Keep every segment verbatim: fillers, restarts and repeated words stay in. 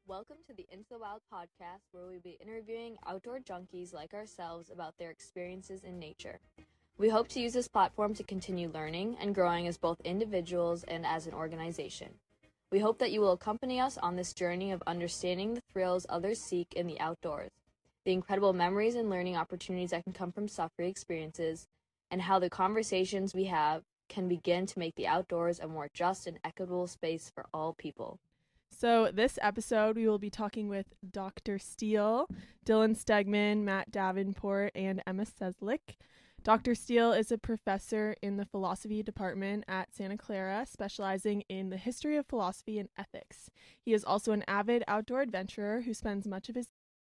Welcome to the Into the Wild podcast, where we'll be interviewing outdoor junkies like ourselves about their experiences in nature. We hope to use this platform to continue learning and growing as both individuals and as an organization. We hope that you will accompany us on this journey of understanding the thrills others seek in the outdoors, the incredible memories and learning opportunities that can come from safari experiences, and how the conversations we have can begin to make the outdoors a more just and equitable space for all people. So this episode, we will be talking with Doctor Steele, Dylan Stegman, Matt Davenport, and Emma Seslick. Doctor Steele is a professor in the philosophy department at Santa Clara, specializing in the history of philosophy and ethics. He is also an avid outdoor adventurer who spends much of his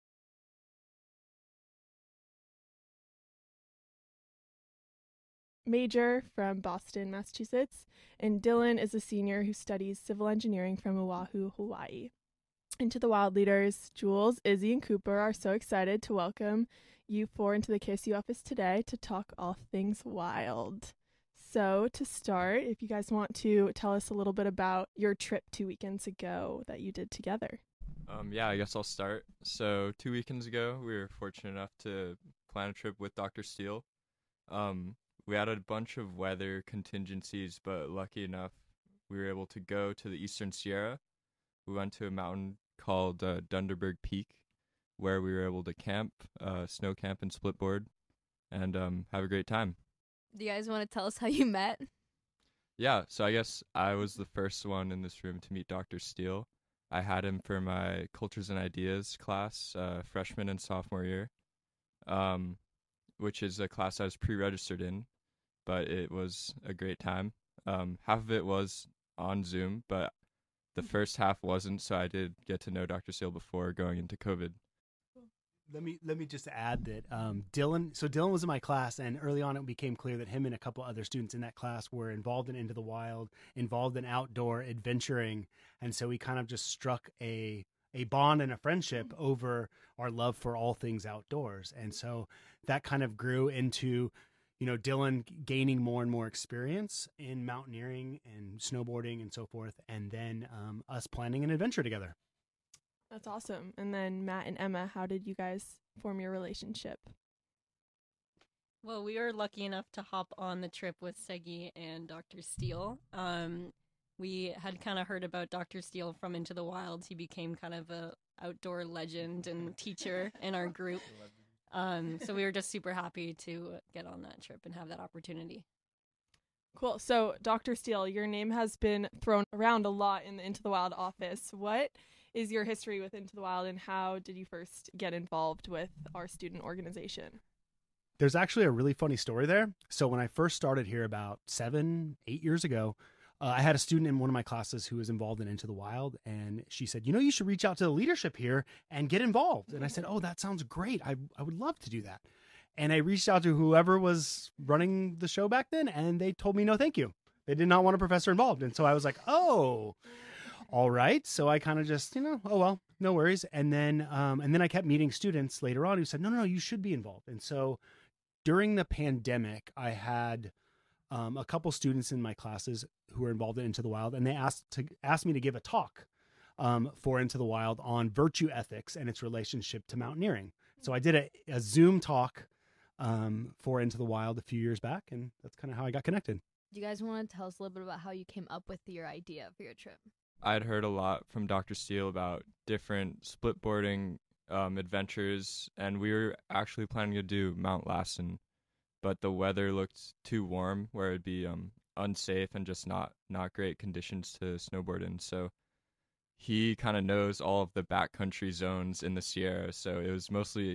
major from Boston, Massachusetts, and Dylan is a senior who studies civil engineering from Oahu, Hawaii. Into the Wild leaders, Jules, Izzy, and Cooper are so excited to welcome you four into the K S U office today to talk all things wild. So to start, if you guys want to tell us a little bit about your trip two weekends ago that you did together. Um, yeah, I guess I'll start. So two weekends ago, we were fortunate enough to plan a trip with Doctor Steele. Um, we had a bunch of weather contingencies, but lucky enough, we were able to go to the Eastern Sierra. We went to a mountain called uh, Dunderberg Peak, where we were able to camp, uh, snow camp and splitboard, and um, have a great time. Do you guys want to tell us how you met? Yeah, so I guess I was the first one in this room to meet Doctor Steele. I had him for my Cultures and Ideas class, uh, freshman and sophomore year, um, which is a class I was pre-registered in, but it was a great time. Um, half of it was on Zoom, but the first half wasn't, so I did get to know Doctor Steele before going into COVID. Let me let me just add that um, Dylan. So Dylan was in my class, and early on it became clear that him and a couple other students in that class were involved in Into the Wild, involved in outdoor adventuring, and so we kind of just struck a a bond and a friendship over our love for all things outdoors, and so that kind of grew into, you know, Dylan gaining more and more experience in mountaineering and snowboarding and so forth, and then um, us planning an adventure together. That's awesome. And then Matt and Emma, how did you guys form your relationship? Well, we were lucky enough to hop on the trip with Segi and Doctor Steele. Um, we had kind of heard about Doctor Steele from Into the Wild. He became kind of a outdoor legend and teacher in our group. Um, so we were just super happy to get on that trip and have that opportunity. Cool. So, Doctor Steele, your name has been thrown around a lot in the Into the Wild office. What is your history with Into the Wild, and how did you first get involved with our student organization? There's actually a really funny story there. So when I first started here about seven, eight years ago, uh, I had a student in one of my classes who was involved in Into the Wild, and she said, you know, you should reach out to the leadership here and get involved. And I said, oh, that sounds great. I, I would love to do that. And I reached out to whoever was running the show back then, and they told me no, thank you. They did not want a professor involved. And so I was like, oh, all right. So I kind of just, you know, oh, well, no worries. And then um, and then I kept meeting students later on who said, no, no, no, you should be involved. And so during the pandemic, I had um, a couple students in my classes who were involved in Into the Wild, and they asked to asked me to give a talk um, for Into the Wild on virtue ethics and its relationship to mountaineering. So I did a, a Zoom talk um, for Into the Wild a few years back, and that's kind of how I got connected. Do you guys want to tell us a little bit about how you came up with your idea for your trip? I'd heard a lot from Doctor Steele about different splitboarding um, adventures, and we were actually planning to do Mount Lassen, but the weather looked too warm where it'd be um, unsafe and just not, not great conditions to snowboard in. So he kind of knows all of the backcountry zones in the Sierra, so it was mostly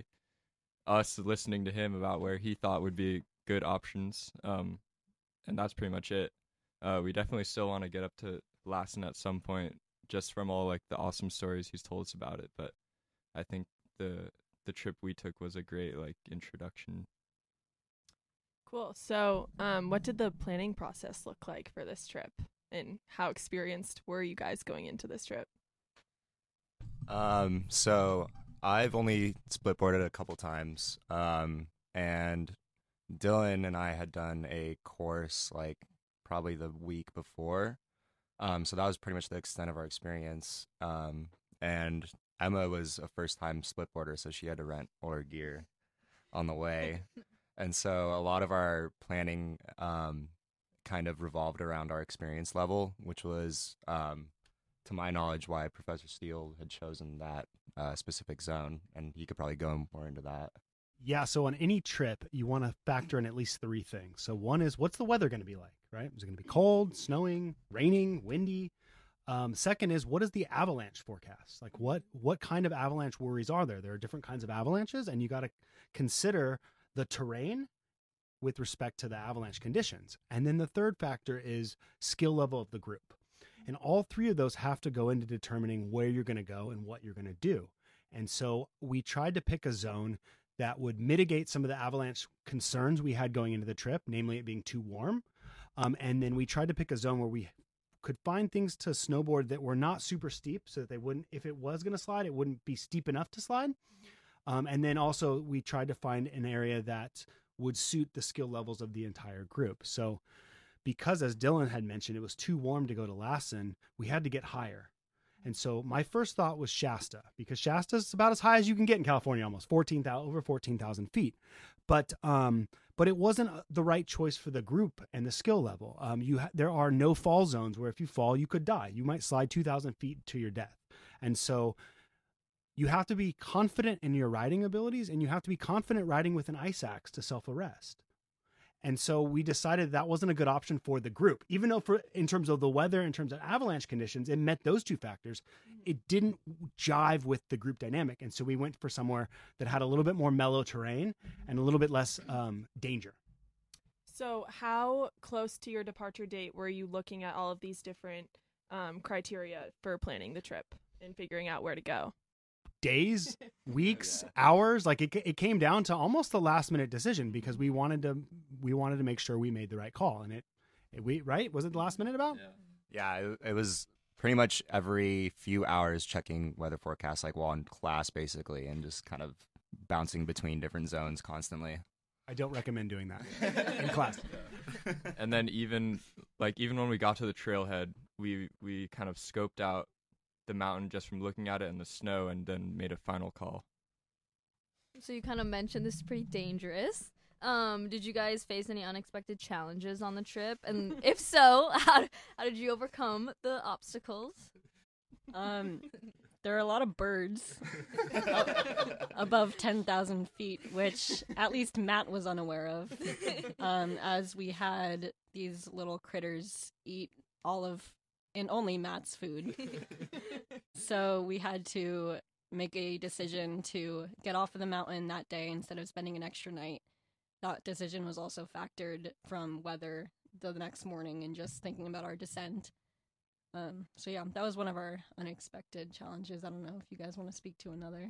us listening to him about where he thought would be good options, um, and that's pretty much it. Uh, we definitely still want to get up to Lassen at some point, just from all like the awesome stories he's told us about it. But I think the the trip we took was a great like introduction. Cool. So, um, what did the planning process look like for this trip, and how experienced were you guys going into this trip? Um, so I've only splitboarded a couple times, um, and Dylan and I had done a course like probably the week before. Um, so that was pretty much the extent of our experience. Um, and Emma was a first-time splitboarder, so she had to rent all her gear on the way. And so a lot of our planning um, kind of revolved around our experience level, which was, um, to my knowledge, why Professor Steele had chosen that uh, specific zone. And he could probably go more into that. Yeah, so on any trip, you want to factor in at least three things. So one is, what's the weather going to be like, right? Is it going to be cold, snowing, raining, windy? Um, second is, what is the avalanche forecast? Like, what what kind of avalanche worries are there? There are different kinds of avalanches, and you got to consider the terrain with respect to the avalanche conditions. And then the third factor is skill level of the group. And all three of those have to go into determining where you're going to go and what you're going to do. And so we tried to pick a zone that would mitigate some of the avalanche concerns we had going into the trip, namely it being too warm. Um, and then we tried to pick a zone where we could find things to snowboard that were not super steep, so that they wouldn't, if it was going to slide, it wouldn't be steep enough to slide. Um, and then also we tried to find an area that would suit the skill levels of the entire group. So because, as Dylan had mentioned, it was too warm to go to Lassen, we had to get higher. And so my first thought was Shasta, because Shasta is about as high as you can get in California, almost fourteen thousand, over fourteen thousand feet. But um, but it wasn't the right choice for the group and the skill level. Um, you ha- there are no fall zones where if you fall, you could die. You might slide two thousand feet to your death. And so you have to be confident in your riding abilities, and you have to be confident riding with an ice axe to self-arrest. And so we decided that wasn't a good option for the group, even though for in terms of the weather, in terms of avalanche conditions, it met those two factors. It didn't jive with the group dynamic. And so we went for somewhere that had a little bit more mellow terrain and a little bit less um, danger. So how close to your departure date were you looking at all of these different um, criteria for planning the trip and figuring out where to go? Days, weeks, hours, like it it came down to almost the last minute decision, because we wanted to we wanted to make sure we made the right call. And it, it we right was it the last minute about? Yeah, it, it was pretty much every few hours checking weather forecasts, like while in class basically, and just kind of bouncing between different zones constantly. I don't recommend doing that in class. And then even like even when we got to the trailhead, we we kind of scoped out the mountain just from looking at it and the snow, and then made a final call. So you kind of mentioned this is pretty dangerous. Um, did you guys face any unexpected challenges on the trip? And if so, how, how did you overcome the obstacles? Um, there are a lot of birds above ten thousand feet, which at least Matt was unaware of, um, as we had these little critters eat all of and only Matt's food. So we had to make a decision to get off of the mountain that day instead of spending an extra night. That decision was also factored from weather the next morning and just thinking about our descent. Um, so yeah, that was one of our unexpected challenges. I don't know if you guys want to speak to another.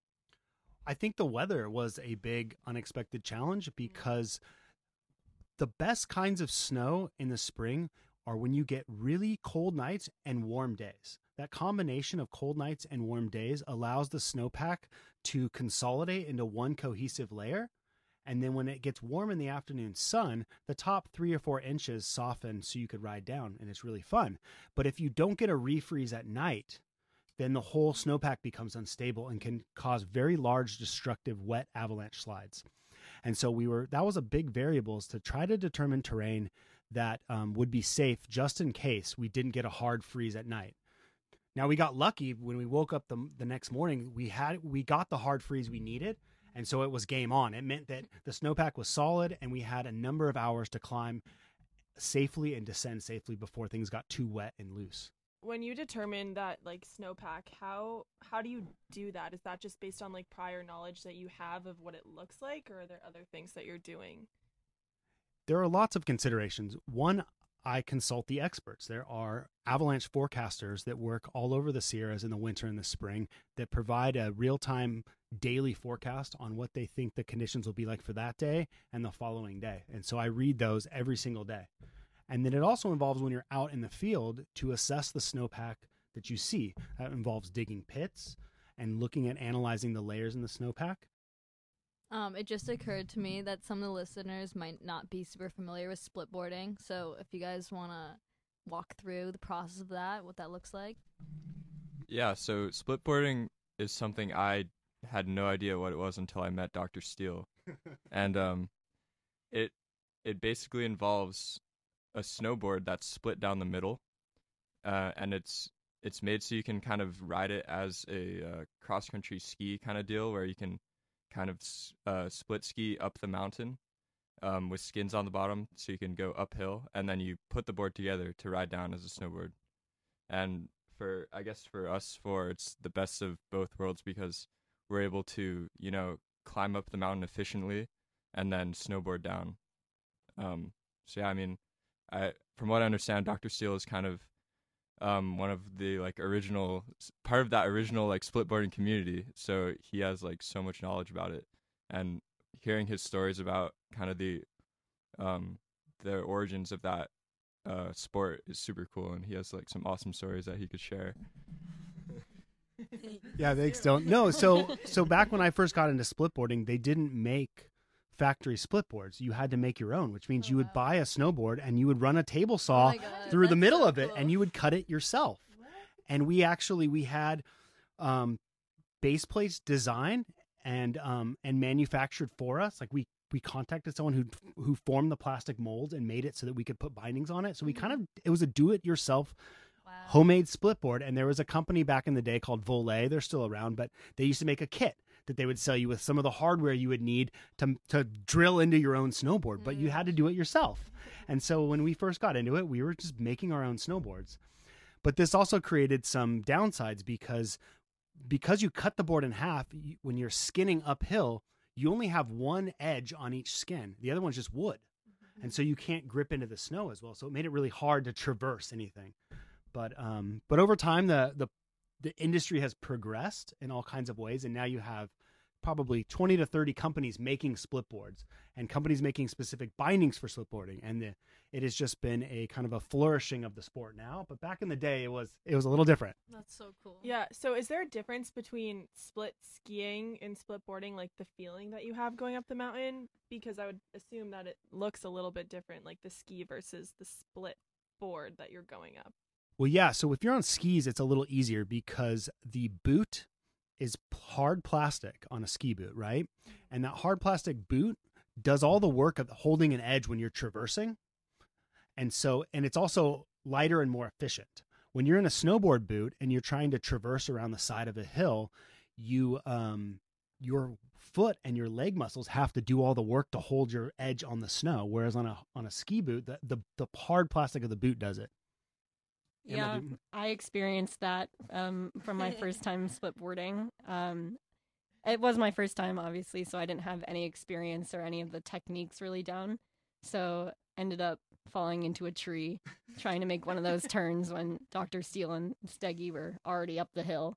I think the weather was a big unexpected challenge, because the best kinds of snow in the spring are when you get really cold nights and warm days. That combination of cold nights and warm days allows the snowpack to consolidate into one cohesive layer. And then when it gets warm in the afternoon sun, the top three or four inches soften so you could ride down, and it's really fun. But if you don't get a refreeze at night, then the whole snowpack becomes unstable and can cause very large, destructive, wet avalanche slides. And so we were, that was a big variable, is to try to determine terrain that um, would be safe just in case we didn't get a hard freeze at night. Now, we got lucky when we woke up the, the next morning, we had we got the hard freeze we needed, and so it was game on. It meant that the snowpack was solid, and we had a number of hours to climb safely and descend safely before things got too wet and loose. When you determine that, like, snowpack, how how do you do that? Is that just based on, like, prior knowledge that you have of what it looks like, or are there other things that you're doing? There are lots of considerations. One, I consult the experts. There are avalanche forecasters that work all over the Sierras in the winter and the spring that provide a real-time daily forecast on what they think the conditions will be like for that day and the following day. And so I read those every single day. And then it also involves, when you're out in the field, to assess the snowpack that you see. That involves digging pits and looking at analyzing the layers in the snowpack. Um, it just occurred to me that some of the listeners might not be super familiar with splitboarding. So if you guys want to walk through the process of that, what that looks like. Yeah, so splitboarding is something I had no idea what it was until I met Doctor Steele. and um it it basically involves a snowboard that's split down the middle. Uh and it's it's made so you can kind of ride it as a uh, cross-country ski kind of deal where you can kind of uh, split ski up the mountain um, with skins on the bottom so you can go uphill, and then you put the board together to ride down as a snowboard. And for, I guess for us four, it's the best of both worlds because we're able to, you know, climb up the mountain efficiently and then snowboard down. Um, so yeah, I mean, I from what I understand, Doctor Steele is kind of um one of the like original part of that original like splitboarding community, so he has like so much knowledge about it, and hearing his stories about kind of the um the origins of that uh sport is super cool, and he has like some awesome stories that he could share. Yeah, thanks, Dylan. No, so so back when I first got into splitboarding, they didn't make factory split boards. You had to make your own, which means Oh, you would wow. buy a snowboard and you would run a table saw Oh my God, through the that's middle so of it, cool. and you would cut it yourself. And we actually we had um, base plates designed and um, and manufactured for us. Like we we contacted someone who who formed the plastic molds and made it so that we could put bindings on it. So we kind of it was a do it yourself Wow. homemade split board. And there was a company back in the day called Volet. They're still around, but they used to make a kit that they would sell you with some of the hardware you would need to to drill into your own snowboard, but you had to do it yourself. And so when we first got into it, we were just making our own snowboards. But this also created some downsides because because you cut the board in half, you, when you're skinning uphill, you only have one edge on each skin. The other one's just wood. And so you can't grip into the snow as well. So it made it really hard to traverse anything. But um but over time the the the industry has progressed in all kinds of ways, and now you have probably twenty to thirty companies making split boards and companies making specific bindings for split boarding, and the, it has just been a kind of a flourishing of the sport now. But back in the day, it was it was a little different. That's so cool. Yeah, so is there a difference between split skiing and split boarding, like the feeling that you have going up the mountain? Because I would assume that it looks a little bit different, like the ski versus the split board that you're going up. Well, yeah. So if you're on skis, it's a little easier because the boot is hard plastic on a ski boot, right? And that hard plastic boot does all the work of holding an edge when you're traversing. And so, and it's also lighter and more efficient. When you're in a snowboard boot and you're trying to traverse around the side of a hill, you, um, your foot and your leg muscles have to do all the work to hold your edge on the snow. Whereas on a, on a ski boot, the, the, the hard plastic of the boot does it. Yeah, Emma, do- I experienced that um, from my first time splitboarding. Um, it was my first time, obviously, so I didn't have any experience or any of the techniques really down. So ended up falling into a tree trying to make one of those turns when Doctor Steele and Steggy were already up the hill.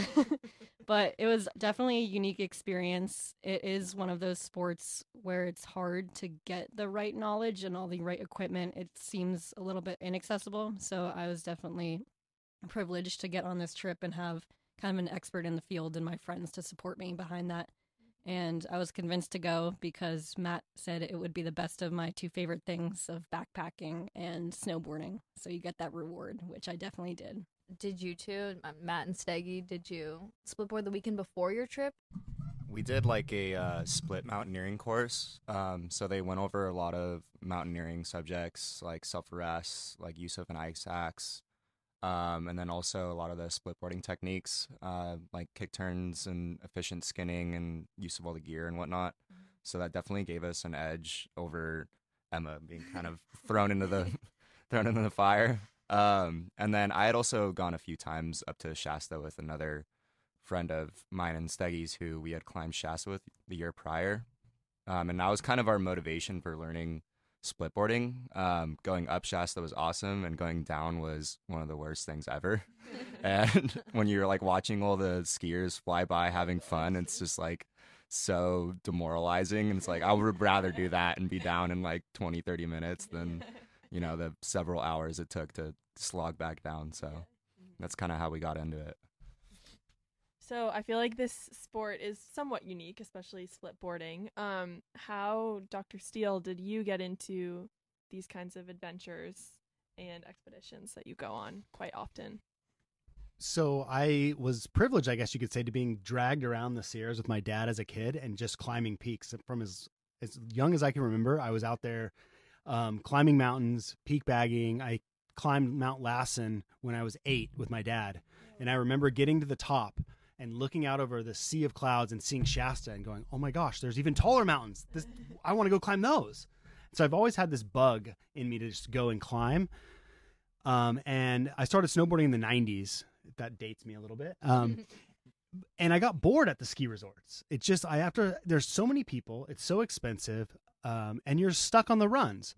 But it was definitely a unique experience. It is one of those sports where it's hard to get the right knowledge and all the right equipment. It seems a little bit inaccessible. So I was definitely privileged to get on this trip and have kind of an expert in the field and my friends to support me behind that. And I was convinced to go because Matt said it would be the best of my two favorite things of backpacking and snowboarding. So you get that reward, which I definitely did. Did you two, uh, Matt and Steggy, did you splitboard the weekend before your trip? We did like a uh, split mountaineering course. Um, so they went over a lot of mountaineering subjects like self-arrest, like use of an ice axe, um, and then also a lot of the splitboarding techniques, uh, like kick turns and efficient skinning and use of all the gear and whatnot. So that definitely gave us an edge over Emma being kind of thrown into the thrown into the fire. Um, and then I had also gone a few times up to Shasta with another friend of mine and Steggy's who we had climbed Shasta with the year prior. Um, and that was kind of our motivation for learning splitboarding. Um, going up Shasta was awesome, and going down was one of the worst things ever. And when you're like watching all the skiers fly by having fun, it's just like so demoralizing. And it's like, I would rather do that and be down in like twenty, thirty minutes than, you know, the several hours it took to slog back down. So that's kind of how we got into it. So I feel like this sport is somewhat unique, especially splitboarding. Um, how, Doctor Steele, did you get into these kinds of adventures and expeditions that you go on quite often? So I was privileged, I guess you could say, to being dragged around the Sierras with my dad as a kid and just climbing peaks from as as young as I can remember. I was out there um, climbing mountains, peak bagging. I climbed Mount Lassen when I was eight with my dad, and I remember getting to the top and looking out over the sea of clouds and seeing Shasta and going, "Oh my gosh, there's even taller mountains! This, I want to go climb those." So I've always had this bug in me to just go and climb. Um, and I started snowboarding in the nineties. That dates me a little bit. Um, and I got bored at the ski resorts. It's just, I after there's so many people, it's so expensive, um, and you're stuck on the runs.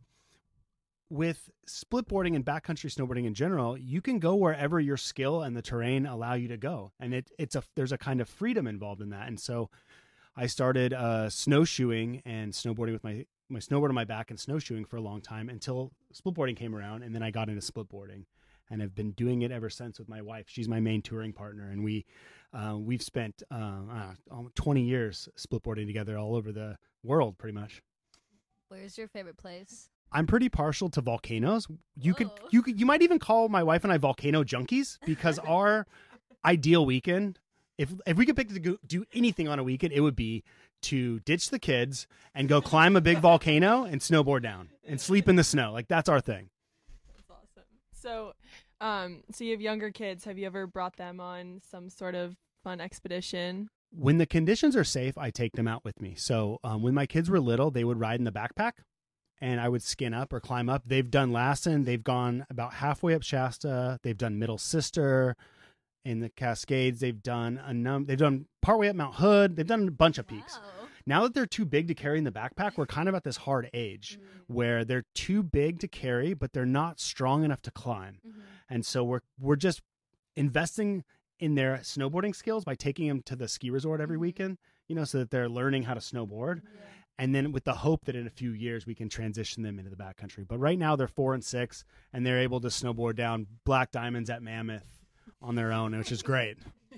With splitboarding and backcountry snowboarding in general, you can go wherever your skill and the terrain allow you to go, and it it's a there's a kind of freedom involved in that. And so, I started uh, snowshoeing and snowboarding with my my snowboard on my back and snowshoeing for a long time until splitboarding came around, and then I got into splitboarding. And I've been doing it ever since with my wife. She's my main touring partner, and we uh, we've spent uh, uh, twenty years splitboarding together all over the world, pretty much. Where's your favorite place? I'm pretty partial to volcanoes. You could Whoa. you could you might even call my wife and I volcano junkies, because our ideal weekend, if if we could pick to go, do anything on a weekend, it would be to ditch the kids and go climb a big volcano and snowboard down and sleep in the snow. Like, that's our thing. That's awesome. So, um, so you have younger kids. Have you ever brought them on some sort of fun expedition? When the conditions are safe, I take them out with me. So um, when my kids were little, they would ride in the backpack, and I would skin up or climb up. They've done Lassen. They've gone about halfway up Shasta. They've done Middle Sister in the Cascades. They've done a num. They've done partway up Mount Hood. They've done a bunch of peaks. Wow. Now that they're too big to carry in the backpack, we're kind of at this hard age Mm-hmm. where they're too big to carry, but they're not strong enough to climb. Mm-hmm. And so we're we're just investing in their snowboarding skills by taking them to the ski resort every Mhm. weekend, you know, so that they're learning how to snowboard. Yeah. And then with the hope that in a few years we can transition them into the backcountry. But right now they're four and six, and they're able to snowboard down Black Diamonds at Mammoth on their own, which is great.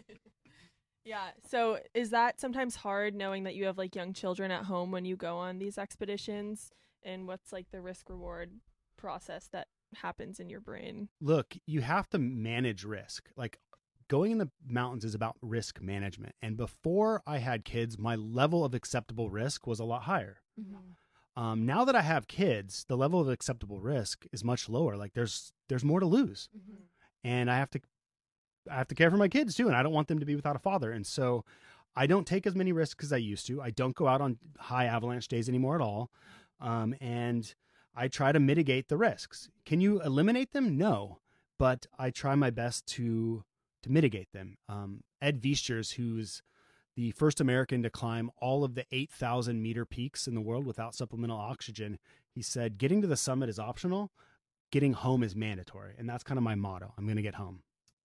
Yeah. So is that sometimes hard, knowing that you have like young children at home when you go on these expeditions, and what's like the risk reward process that happens in your brain? Look, you have to manage risk. Like, going in the mountains is about risk management. And before I had kids, my level of acceptable risk was a lot higher. Mm-hmm. Um, now that I have kids, the level of acceptable risk is much lower. Like, there's there's more to lose, Mm-hmm. and I have to I have to care for my kids too, and I don't want them to be without a father. And so I don't take as many risks as I used to. I don't go out on high avalanche days anymore at all, um, and I try to mitigate the risks. Can you eliminate them? No, but I try my best to to mitigate them. Um, Ed Viestures, who's the first American to climb all of the eight thousand meter peaks in the world without supplemental oxygen, he said, getting to the summit is optional. Getting home is mandatory. And that's kind of my motto. I'm going to get home.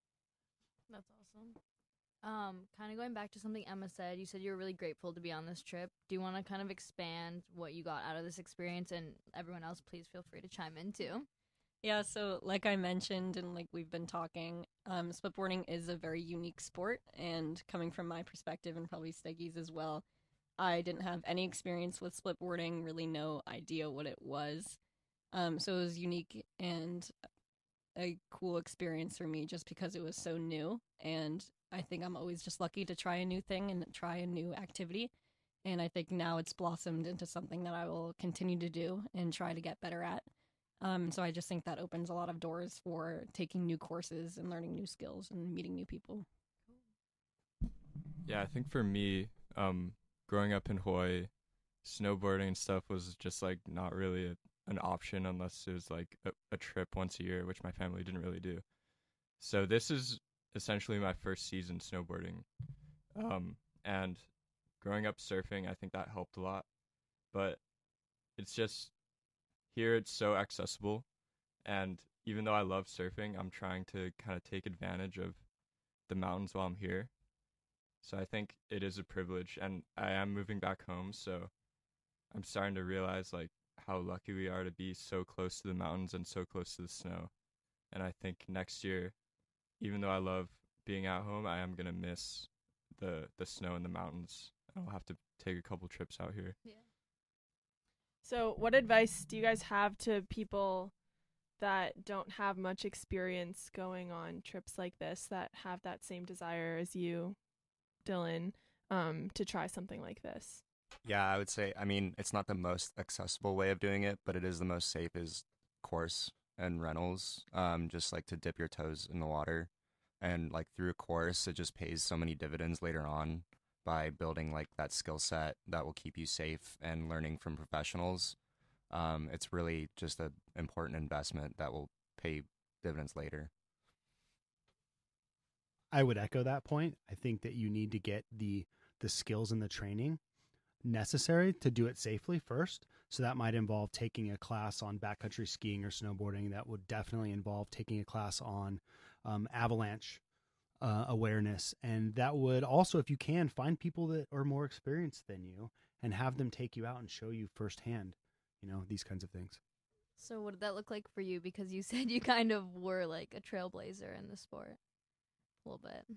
That's awesome. Um, kind of going back to something Emma said, you said you were really grateful to be on this trip. Do you want to kind of expand what you got out of this experience? And everyone else, please feel free to chime in too. Yeah, so like I mentioned and like we've been talking, um, splitboarding is a very unique sport, and coming from my perspective and probably Steggy's as well, I didn't have any experience with splitboarding, really no idea what it was. Um, so it was unique and a cool experience for me just because it was so new, and I think I'm always just lucky to try a new thing and try a new activity, and I think now it's blossomed into something that I will continue to do and try to get better at. Um, so I just think that opens a lot of doors for taking new courses and learning new skills and meeting new people. Yeah, I think for me, um, growing up in Hawaii, snowboarding and stuff was just like not really a, an option unless it was like a, a trip once a year, which my family didn't really do. So this is essentially my first season snowboarding. Um, and growing up surfing, I think that helped a lot. But it's just, here it's so accessible, and even though I love surfing, I'm trying to kind of take advantage of the mountains while I'm here. So I think it is a privilege, and I am moving back home, so I'm starting to realize like how lucky we are to be so close to the mountains and so close to the snow. And I think next year, even though I love being at home, I am going to miss the the snow and the mountains. I'll have to take a couple trips out here. So what advice do you guys have to people that don't have much experience going on trips like this that have that same desire as you, Dylan, um, to try something like this? Yeah, I would say, I mean, it's not the most accessible way of doing it, but it is the most safe is course and rentals, um, just like to dip your toes in the water. And like through a course, it just pays so many dividends later on by building like that skill set that will keep you safe and learning from professionals. Um, it's really just an important investment that will pay dividends later. I would echo that point. I think that you need to get the the skills and the training necessary to do it safely first. So that might involve taking a class on backcountry skiing or snowboarding. That would definitely involve taking a class on um, avalanche uh, awareness. And that would also, if you can, find people that are more experienced than you and have them take you out and show you firsthand, you know, these kinds of things. So what did that look like for you? Because you said you kind of were like a trailblazer in the sport a little bit.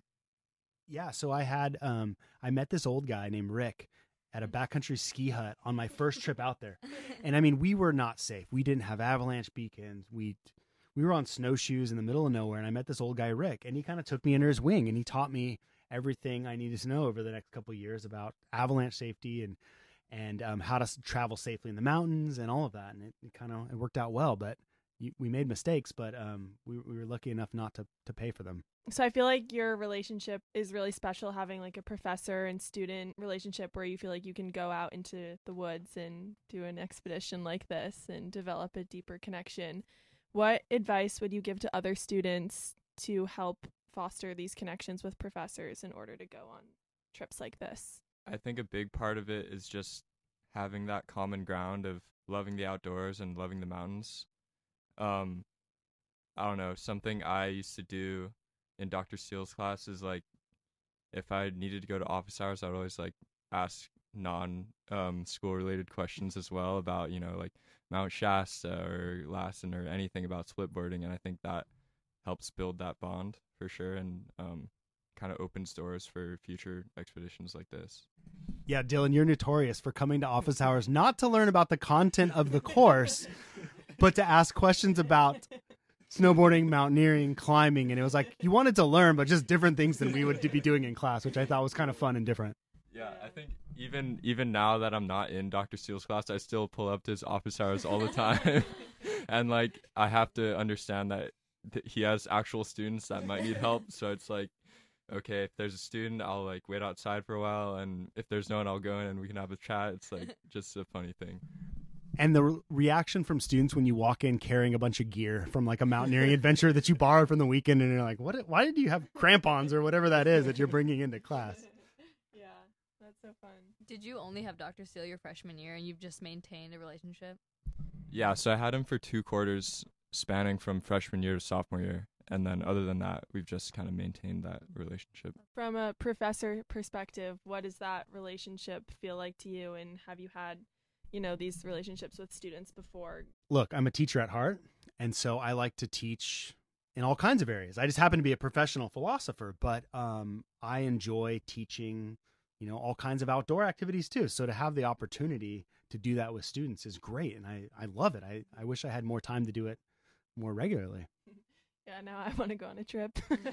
Yeah, so I had, um, I met this old guy named Rick at a backcountry ski hut on my first trip out there. And I mean, we were not safe. We didn't have avalanche beacons. We we were on snowshoes in the middle of nowhere, and I met this old guy, Rick, and he kind of took me under his wing, and he taught me everything I needed to know over the next couple of years about avalanche safety and and um, how to s- travel safely in the mountains and all of that. And it, it kind of it worked out well, but you, we made mistakes, but um, we, we were lucky enough not to, to pay for them. So I feel like your relationship is really special, having like a professor and student relationship where you feel like you can go out into the woods and do an expedition like this and develop a deeper connection. What advice would you give to other students to help foster these connections with professors in order to go on trips like this? I think a big part of it is just having that common ground of loving the outdoors and loving the mountains. Um, I don't know, something I used to do in Doctor Steele's class is like, if I needed to go to office hours, I would always like ask non um, school related questions as well about, you know, like Mount Shasta or Lassen or anything about splitboarding. And I think that helps build that bond for sure, and um, kind of opens doors for future expeditions like this. Yeah, Dylan, you're notorious for coming to office hours not to learn about the content of the course, but to ask questions about snowboarding, mountaineering, climbing. And it was like you wanted to learn, but just different things than we would be doing in class, which I thought was kind of fun and different. Yeah, I think even even now that I'm not in Doctor Steele's class, I still pull up to his office hours all the time. And like I have to understand that th- he has actual students that might need help. So it's like, okay, if there's a student, I'll like wait outside for a while, and if there's no one, I'll go in and we can have a chat. It's like just a funny thing. And the re- reaction from students when you walk in carrying a bunch of gear from like a mountaineering adventure that you borrowed from the weekend, and you're like, "What? Why did you have crampons or whatever that is that you're bringing into class?" Yeah, that's so fun. Did you only have Doctor Steele your freshman year and you've just maintained a relationship? Yeah, so I had him for two quarters spanning from freshman year to sophomore year. And then other than that, we've just kind of maintained that relationship. From a professor perspective, what does that relationship feel like to you? And have you had, you know, these relationships with students before? Look, I'm a teacher at heart, and so I like to teach in all kinds of areas. I just happen to be a professional philosopher, but um, I enjoy teaching, you know, all kinds of outdoor activities too. So to have the opportunity to do that with students is great, and I, I love it. I, I wish I had more time to do it more regularly. Yeah, now I want to go on a trip.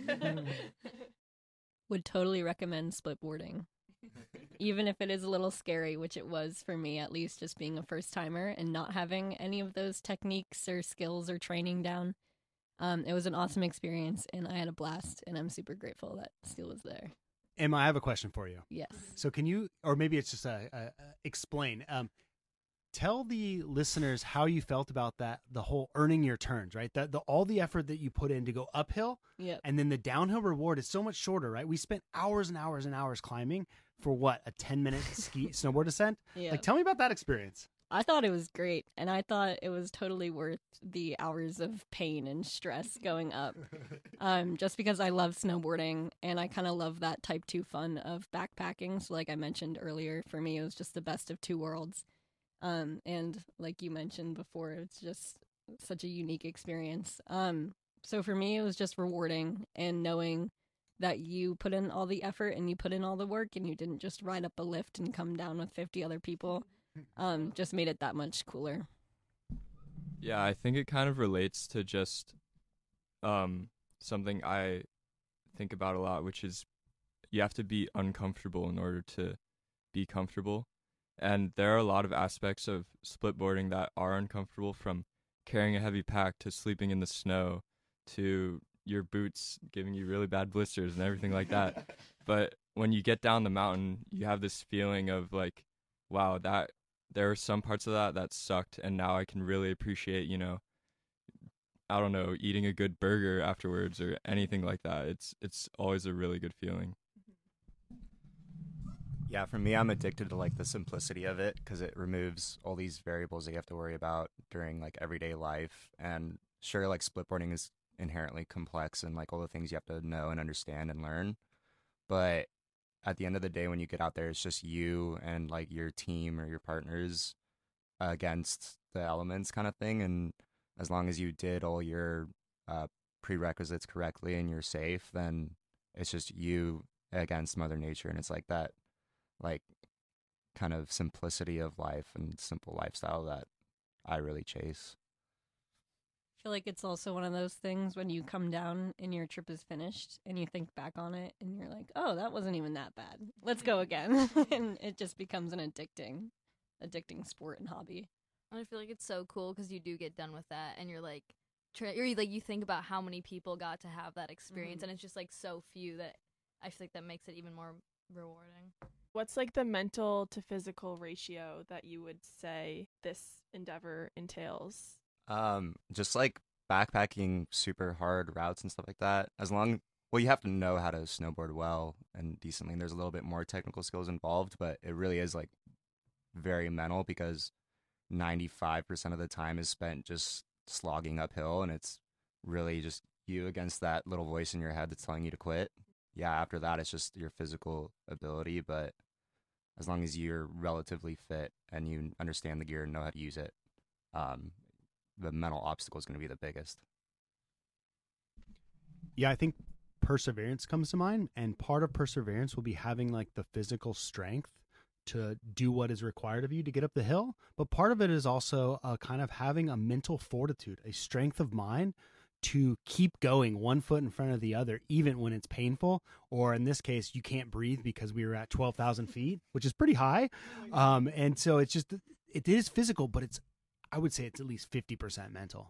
Would totally recommend splitboarding. Even if it is a little scary, which it was for me, at least just being a first timer and not having any of those techniques or skills or training down. Um, it was an awesome experience, and I had a blast, and I'm super grateful that Steele was there. Emma, I have a question for you. Yes. So can you, or maybe it's just a, a, a explain, um, tell the listeners how you felt about that, the whole earning your turns, right? That the all the effort that you put in to go uphill, Yep. and then the downhill reward is so much shorter, right? We spent hours and hours and hours climbing for what, a ten minute ski snowboard descent? Yeah. Like, tell me about that experience. I thought it was great, and I thought it was totally worth the hours of pain and stress going up. Um, just because I love snowboarding, and I kind of love that type two fun of backpacking. So like I mentioned earlier, for me, it was just the best of two worlds. Um, and like you mentioned before, it's just such a unique experience. Um, so for me, it was just rewarding, and knowing that you put in all the effort and you put in all the work, and you didn't just ride up a lift and come down with fifty other people. Um, just made it that much cooler. Yeah, I think it kind of relates to just um, something I think about a lot, which is you have to be uncomfortable in order to be comfortable. And there are a lot of aspects of splitboarding that are uncomfortable, from carrying a heavy pack to sleeping in the snow to your boots giving you really bad blisters and everything like that. But when you get down the mountain, you have this feeling of like, wow, that there are some parts of that that sucked, and now I can really appreciate, you know, I don't know, eating a good burger afterwards or anything like that. It's it's always a really good feeling. Yeah, for me, I'm addicted to like the simplicity of it because it removes all these variables that you have to worry about during like everyday life. And sure, like splitboarding is inherently complex and like all the things you have to know and understand and learn. But at the end of the day, when you get out there, it's just you and like your team or your partners against the elements kind of thing. And as long as you did all your uh, prerequisites correctly and you're safe, then it's just you against Mother Nature. And it's like that, like kind of simplicity of life and simple lifestyle that I really chase. I feel like it's also one of those things when you come down and your trip is finished and you think back on it and you're like, oh, that wasn't even that bad. Let's go again. And it just becomes an addicting, addicting sport and hobby. And I feel like it's so cool because you do get done with that and you're like, tra- or you, like you think about how many people got to have that experience, mm-hmm. and it's just like so few that I feel like that makes it even more rewarding. What's like the mental to physical ratio that you would say this endeavor entails? Um, just like backpacking super hard routes and stuff like that. As long, well, you have to know how to snowboard well and decently. And there's a little bit more technical skills involved, but it really is like very mental because ninety-five percent of the time is spent just slogging uphill, and it's really just you against that little voice in your head that's telling you to quit. Yeah, after that, it's just your physical ability, but as long as you're relatively fit and you understand the gear and know how to use it, um, the mental obstacle is going to be the biggest. Yeah, I think perseverance comes to mind, and part of perseverance will be having like the physical strength to do what is required of you to get up the hill. But part of it is also uh, kind of having a mental fortitude, a strength of mind to keep going one foot in front of the other, even when it's painful, or in this case, you can't breathe because we were at twelve thousand feet, which is pretty high. Um, and so it's just, it is physical, but it's, I would say it's at least fifty percent mental.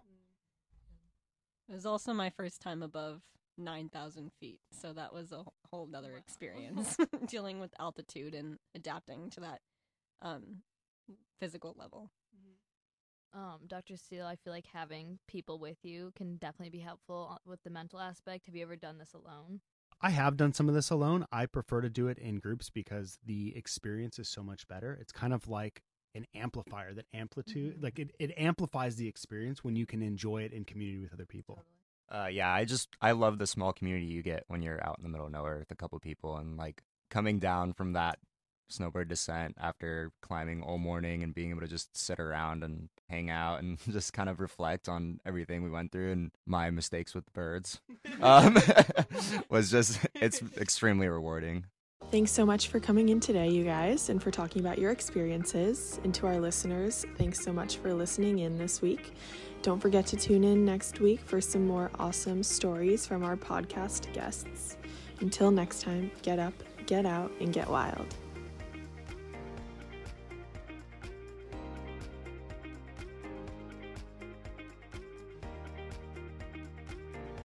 It was also my first time above nine thousand feet, so that was a whole other experience, dealing with altitude and adapting to that um, physical level. Um, Doctor Steele, I feel like having people with you can definitely be helpful with the mental aspect. Have you ever done this alone? I have done some of this alone. I prefer to do it in groups because the experience is so much better. It's kind of like an amplifier, that amplitude, mm-hmm. like it, it amplifies the experience when you can enjoy it in community with other people. Uh, yeah, I just, I love the small community you get when you're out in the middle of nowhere with a couple people, and like coming down from that snowboard descent after climbing all morning and being able to just sit around and hang out and just kind of reflect on everything we went through and my mistakes with the birds um, was just, it's extremely rewarding. Thanks so much for coming in today, you guys, and for talking about your experiences. And to our listeners, thanks so much for listening in this week. Don't forget to tune in next week for some more awesome stories from our podcast guests. Until next time, get up, get out, and get wild.